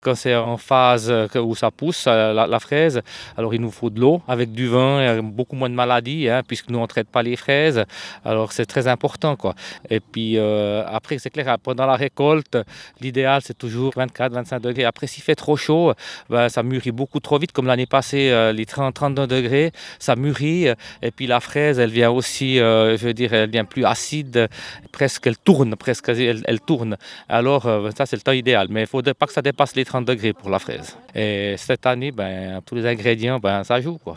Quand c'est en phase où ça pousse, la fraise, alors il nous faut de l'eau avec du vin, et beaucoup moins de maladies, hein, puisque nous on ne traite pas les fraises. Alors c'est très important, quoi. Et puis après, c'est clair, pendant la récolte, l'idéal c'est toujours 24-25 degrés. Après, s'il fait trop chaud, ben, ça mûrit beaucoup trop vite, comme l'année passée, les 30-32 degrés, ça mûrit. Et puis la fraise, elle vient aussi, je veux dire, elle devient plus acide, presque, elle tourne, presque, elle tourne. Alors, ça, c'est le temps idéal. Mais il ne faudrait pas que ça dépasse les 30 degrés pour la fraise. Et cette année, ben, tous les ingrédients, ben, ça joue, quoi.